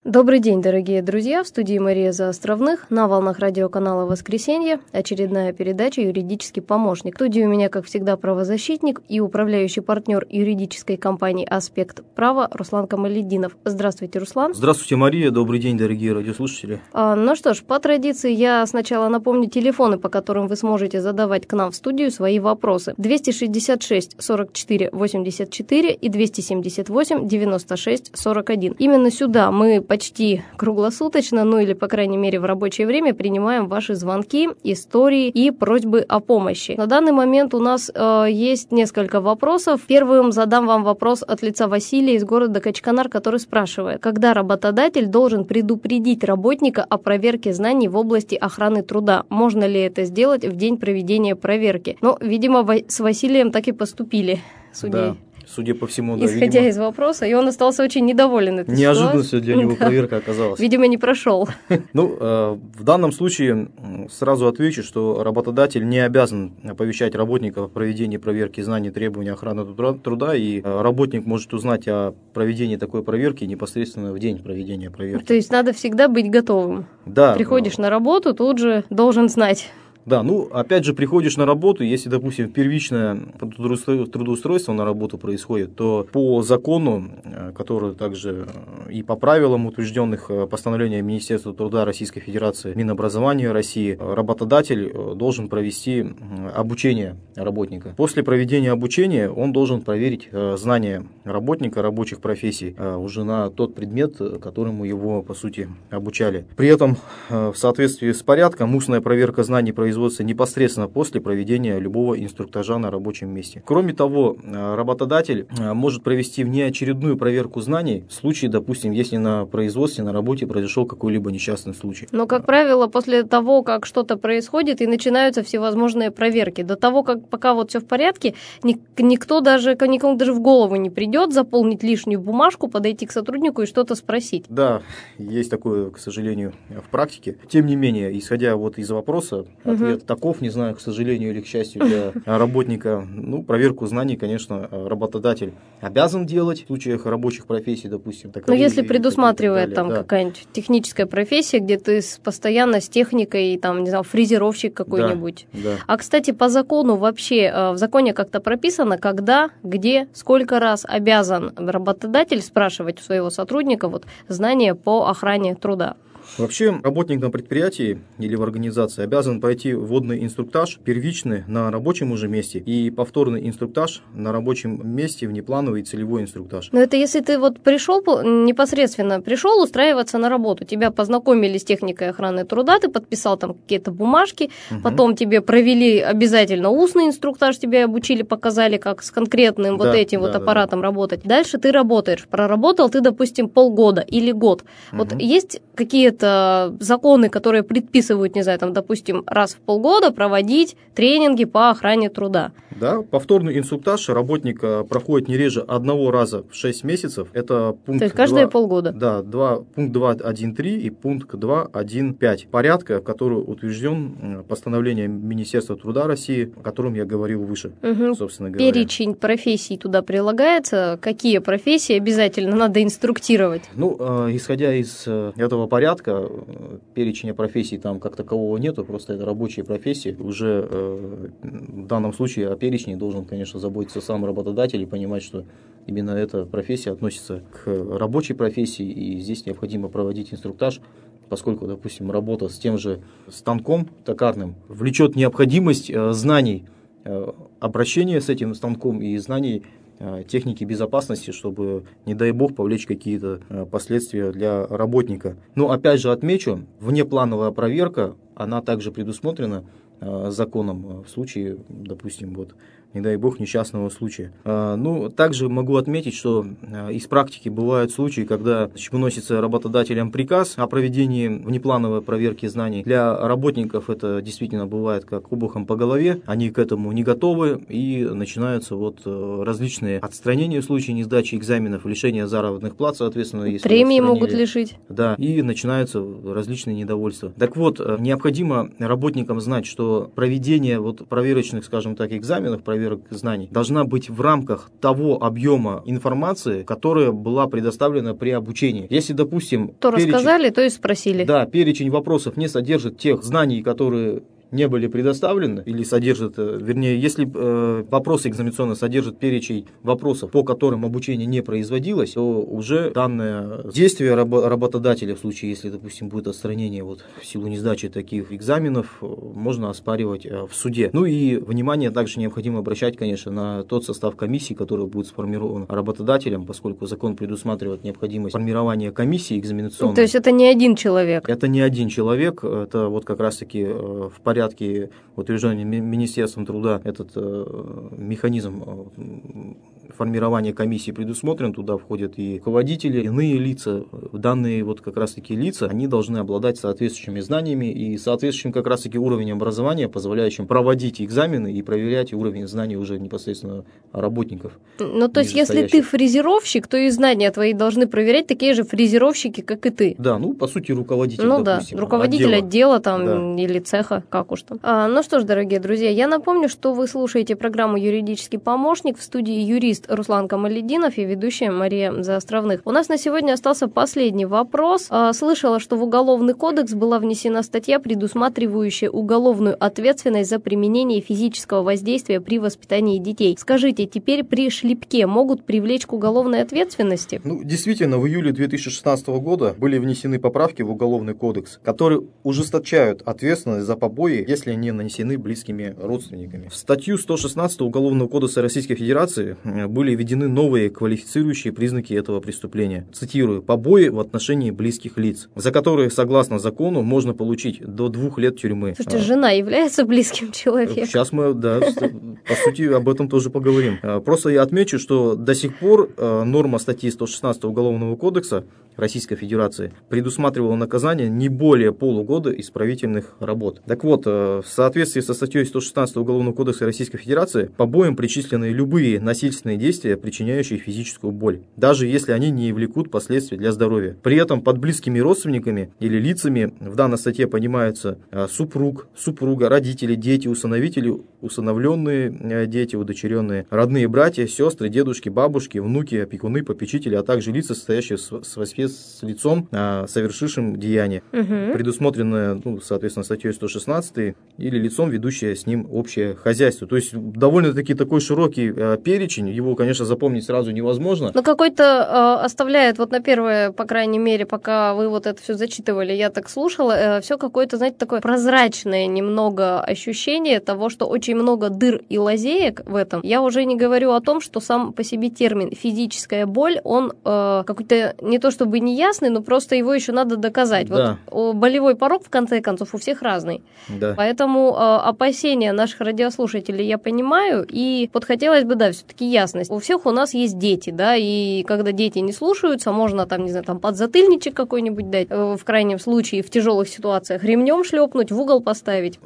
Добрый день, дорогие друзья! В студии Мария Заостровных, на волнах радиоканала «Воскресенье», очередная передача «Юридический помощник». В студии у меня, как всегда, правозащитник и управляющий партнер юридической компании «Аспект права» Руслан Камалетдинов. Здравствуйте, Руслан. Здравствуйте, Мария. Добрый день, дорогие радиослушатели. Ну что ж, по традиции я сначала напомню телефоны, по которым вы сможете задавать к нам в студию свои вопросы. 266 44 84 и 278 96 41. Именно сюда мы почти круглосуточно, или, по крайней мере, в рабочее время принимаем ваши звонки, истории и просьбы о помощи. На данный момент у нас есть несколько вопросов. Первым задам вам вопрос от лица Василия из города Качканар, который спрашивает, когда работодатель должен предупредить работника о проверке знаний в области охраны труда? Можно ли это сделать в день проведения проверки? Видимо, с Василием так и поступили, Судя по всему, да. Исходя из вопроса, и он остался очень недоволен этой ситуацией. Неожиданностью для него проверка оказалась. Видимо, не прошел. В данном случае сразу отвечу, что работодатель не обязан оповещать работника о проведении проверки знаний требований охраны труда, и работник может узнать о проведении такой проверки непосредственно в день проведения проверки. То есть надо всегда быть готовым. Да. Приходишь на работу, тут же должен знать. Да, опять же, приходишь на работу, если, допустим, первичное трудоустройство на работу происходит, то по закону, который также и по правилам, утвержденных постановлением Министерства труда Российской Федерации, Минобразования России, работодатель должен провести обучение работника. После проведения обучения он должен проверить знания работника, рабочих профессий, уже на тот предмет, которому его, по сути, обучали. При этом, в соответствии с порядком, устная проверка знаний производится непосредственно после проведения любого инструктажа на рабочем месте. Кроме того, работодатель может провести внеочередную проверку знаний в случае, допустим, если на производстве, на работе произошел какой-либо несчастный случай. Но, как правило, после того, как что-то происходит, и начинаются всевозможные проверки. До того, как пока все в порядке, никому даже в голову не придет заполнить лишнюю бумажку, подойти к сотруднику и что-то спросить. Да, есть такое, к сожалению, в практике. Тем не менее, исходя из вопроса, ответ таков, не знаю, к сожалению или к счастью для работника. Проверку знаний, конечно, работодатель обязан делать в случаях рабочих профессий, допустим. Если предусматривает какая-нибудь техническая профессия, где ты постоянно с техникой, фрезеровщик какой-нибудь. Да. А, кстати, по закону вообще, в законе как-то прописано, когда, где, сколько раз обязан работодатель спрашивать у своего сотрудника знания по охране труда? Вообще, работник на предприятии или в организации обязан пройти вводный инструктаж, первичный на рабочем уже месте, и повторный инструктаж на рабочем месте, внеплановый и целевой инструктаж. Но это если ты непосредственно пришел устраиваться на работу, тебя познакомили с техникой охраны труда, ты подписал какие-то бумажки, потом тебе провели обязательно устный инструктаж, тебя обучили, показали, как с конкретным аппаратом работать. Дальше ты работаешь. Проработал ты, допустим, полгода или год. Есть какие-то законы, которые предписывают, допустим, раз в полгода проводить тренинги по охране труда. Да, повторный инструктаж работника проходит не реже одного раза в 6 месяцев. Это пункт То есть каждые полгода? Да, пункт 2.1.3 и пункт 2.1.5 порядка, который утвержден постановлением Министерства труда России, о котором я говорил выше, собственно говоря. Перечень профессий туда прилагается. Какие профессии обязательно надо инструктировать? Исходя из этого порядка, перечня профессий там как такового нету, просто это рабочие профессии. Уже в данном случае о перечне должен, конечно, заботиться сам работодатель и понимать, что именно эта профессия относится к рабочей профессии, и здесь необходимо проводить инструктаж, поскольку, допустим, работа с тем же станком токарным влечет необходимость знаний обращения с этим станком и знаний техники безопасности, чтобы, не дай бог, повлечь какие-то последствия для работника. Но опять же отмечу, внеплановая проверка, она также предусмотрена законом в случае, допустим, не дай бог, несчастного случая. Также могу отметить, что из практики бывают случаи, когда выносится работодателям приказ о проведении внеплановой проверки знаний. Для работников это действительно бывает как обухом по голове, они к этому не готовы, и начинаются различные отстранения в случае несдачи экзаменов, лишения заработных плат, соответственно. Если премии могут лишить. Да, и начинаются различные недовольства. Так вот, необходимо работникам знать, что проведение проверочных, скажем так, экзаменов, проверочных проверок знаний должна быть в рамках того объема информации, которая была предоставлена при обучении. Если, допустим, то рассказали, то и спросили. Да, перечень вопросов не содержит тех знаний, которые не были предоставлены или содержат, вернее, если вопросы экзаменационные содержат перечень вопросов, по которым обучение не производилось, то уже данное действие работодателя, в случае, если, допустим, будет отстранение в силу несдачи таких экзаменов, можно оспаривать в суде. Ну и внимание также необходимо обращать, конечно, на тот состав комиссии, который будет сформирован работодателем, поскольку закон предусматривает необходимость формирования комиссии экзаменационной. То есть это не один человек? Это не один человек, это как раз-таки в порядке утверждения Министерством труда этот механизм формирования комиссии предусмотрен, туда входят и руководители, иные лица. Данные как раз-таки лица, они должны обладать соответствующими знаниями и соответствующим как раз-таки уровнем образования, позволяющим проводить экзамены и проверять уровень знаний уже непосредственно работников. Ну, то есть, если ты фрезеровщик, то и знания твои должны проверять такие же фрезеровщики, как и ты. Да, по сути, руководитель, допустим, руководитель отдела там, да, или цеха, как уж там. Ну что ж, дорогие друзья, я напомню, что вы слушаете программу «Юридический помощник», в студии юрист Руслан Камалетдинов и ведущая Мария Заостровных. У нас на сегодня остался последний вопрос. Слышала, что в Уголовный кодекс была внесена статья, предусматривающая уголовную ответственность за применение физического воздействия при воспитании детей. Скажите, теперь при шлепке могут привлечь к уголовной ответственности? Действительно, в июле 2016 года были внесены поправки в Уголовный кодекс, которые ужесточают ответственность за побои, если они нанесены близкими родственниками. В статью 116 Уголовного кодекса Российской Федерации были введены новые квалифицирующие признаки этого преступления. Цитирую: побои в отношении близких лиц, за которые, согласно закону, можно получить до 2 лет тюрьмы. Слушайте, жена является близким человеком? Сейчас мы, по сути, об этом тоже поговорим. Просто я отмечу, что до сих пор норма статьи 116 Уголовного кодекса Российской Федерации предусматривала наказание не более полугода исправительных работ. Так вот, в соответствии со статьей 116 Уголовного кодекса Российской Федерации побоям причислены любые насильственные действия, причиняющие физическую боль, даже если они не влекут последствий для здоровья. При этом под близкими родственниками или лицами в данной статье понимаются супруг, супруга, родители, дети, усыновители, усыновленные дети, удочеренные, родные братья, сестры, дедушки, бабушки, внуки, опекуны, попечители, а также лица, состоящие с лицом, совершившим деяние, предусмотренное, соответственно, статьей 116, или лицом, ведущее с ним общее хозяйство. То есть довольно-таки такой широкий перечень, его, конечно, запомнить сразу невозможно. Но какой-то оставляет, на первое, по крайней мере, пока вы это все зачитывали, я так слушала, все какое-то, знаете, такое прозрачное немного ощущение того, что очень много дыр и лазеек в этом. Я уже не говорю о том, что сам по себе термин «физическая боль», он какой-то не то чтобы неясный, но просто его еще надо доказать. Да. Болевой порог, в конце концов, у всех разный. Да. Поэтому опасения наших радиослушателей я понимаю, и хотелось бы, все-таки ясность. У всех у нас есть дети, да, и когда дети не слушаются, можно подзатыльничек какой-нибудь дать, в крайнем случае, в тяжелых ситуациях ремнем шлепнуть, в угол поставить.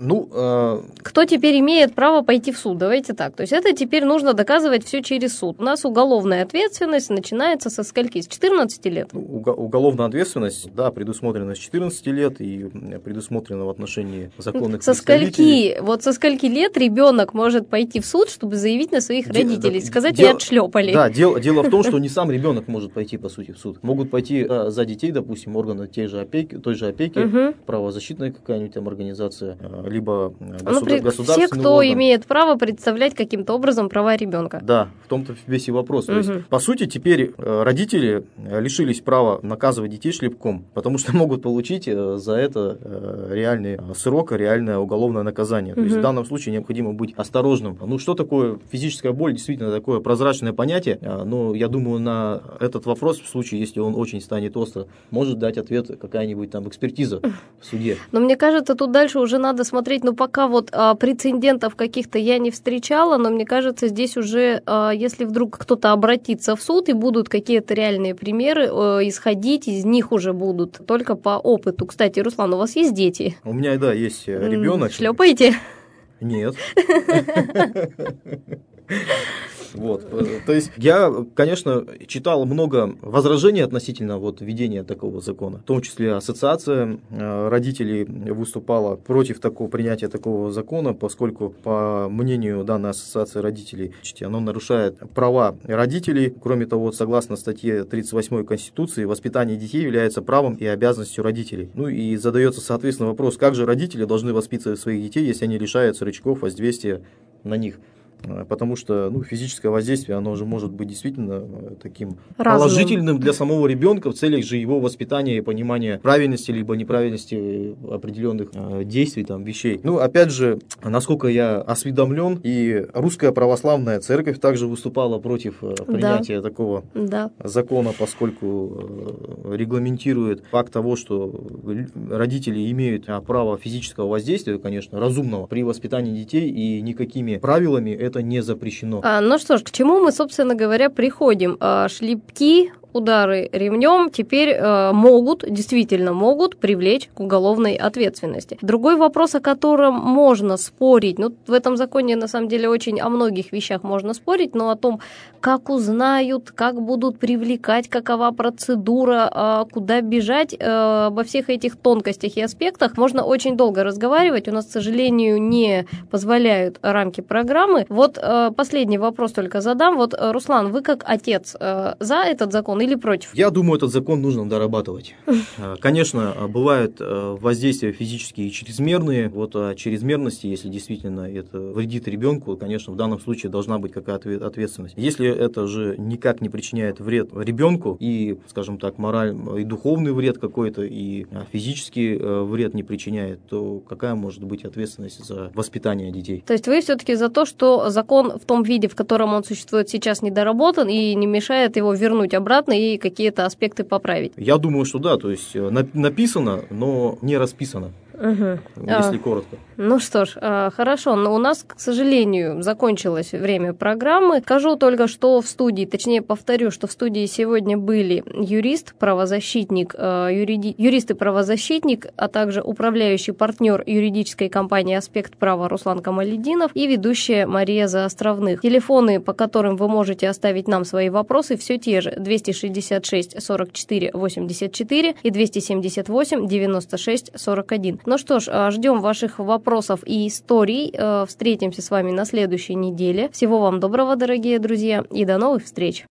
Кто теперь имеет право пойти в суд? Давайте так. То есть это теперь нужно доказывать все через суд. У нас уголовная ответственность начинается со скольки? С 14 лет? Уголовная ответственность, да, предусмотрена с 14 лет и предусмотрена в отношении законных представителей. Со скольки лет ребенок может пойти в суд, чтобы заявить на своих родителей, сказать, я отшлепали? Да, дело в том, что не сам ребенок может пойти, по сути, в суд. Могут пойти за детей, допустим, органы той же опеки, правозащитная какая-нибудь там организация, либо государственный все, кто орган. имеет право представлять каким-то образом права ребенка. Да, в том-то весь и вопрос. То есть, по сути, теперь родители лишились права наказывать детей шлепком, потому что могут получить за это реальный срок, реальное уголовное наказание. То есть в данном случае необходимо быть осторожным. Что такое физическая боль? Действительно, такое прозрачное понятие, но я думаю, на этот вопрос, в случае, если он очень станет остро, может дать ответ какая-нибудь там экспертиза в суде. Но мне кажется, тут дальше уже надо смотреть, пока прецедентов каких-то я не встречала, но мне кажется, здесь уже, если вдруг кто-то обратится в суд и будут какие-то реальные примеры исходить, из них уже будут только по опыту. Кстати, Руслан, у вас есть дети? У меня, да, есть ребенок. Шлепаете? Нет. Вот. То есть я, конечно, читал много возражений относительно введения такого закона. В том числе ассоциация родителей выступала против принятия такого закона, поскольку, по мнению данной ассоциации родителей, оно нарушает права родителей. Кроме того, согласно статье 38 Конституции, воспитание детей является правом и обязанностью родителей. Ну и задается, соответственно, вопрос, как же родители должны воспитывать своих детей, если они лишаются рычагов воздействия на них. Потому что физическое воздействие, оно же может быть действительно таким положительным для самого ребенка в целях же его воспитания и понимания правильности либо неправильности определенных действий, вещей. Опять же, насколько я осведомлен, и Русская Православная Церковь также выступала против принятия такого закона, поскольку регламентирует факт того, что родители имеют право физического воздействия, конечно, разумного, при воспитании детей, и никакими правилами это не запрещено. Ну что ж, к чему мы, собственно говоря, приходим? Шлепки, удары ремнем теперь действительно могут привлечь к уголовной ответственности. Другой вопрос, о котором можно спорить, в этом законе на самом деле очень о многих вещах можно спорить, но о том, как узнают, как будут привлекать, какова процедура, куда бежать, обо всех этих тонкостях и аспектах можно очень долго разговаривать. У нас, к сожалению, не позволяют рамки программы. Последний вопрос только задам. Руслан, вы как отец за этот закон или против? Я думаю, этот закон нужно дорабатывать. Конечно, бывают воздействия физические и чрезмерные. О чрезмерности, если действительно это вредит ребенку, конечно, в данном случае должна быть какая-то ответственность. Если это же никак не причиняет вред ребенку, и, скажем так, моральный и духовный вред какой-то, и физический вред не причиняет, то какая может быть ответственность за воспитание детей? То есть вы все-таки за то, что закон в том виде, в котором он существует сейчас, недоработан и не мешает его вернуть обратно и какие-то аспекты поправить? Я думаю, что да, то есть написано, но не расписано. Если коротко. Ну что ж, хорошо, но у нас, к сожалению, закончилось время программы. Скажу только, что в студии, точнее повторю, что в студии сегодня были юрист, правозащитник, юрист и правозащитник, а также управляющий партнер юридической компании «Аспект права» Руслан Камалетдинов и ведущая Мария Заостровных. Телефоны, по которым вы можете оставить нам свои вопросы, все те же: 266 44 84 и 278 96 41. Ну что ж, ждем ваших вопросов и историй. Встретимся с вами на следующей неделе. Всего вам доброго, дорогие друзья, и до новых встреч!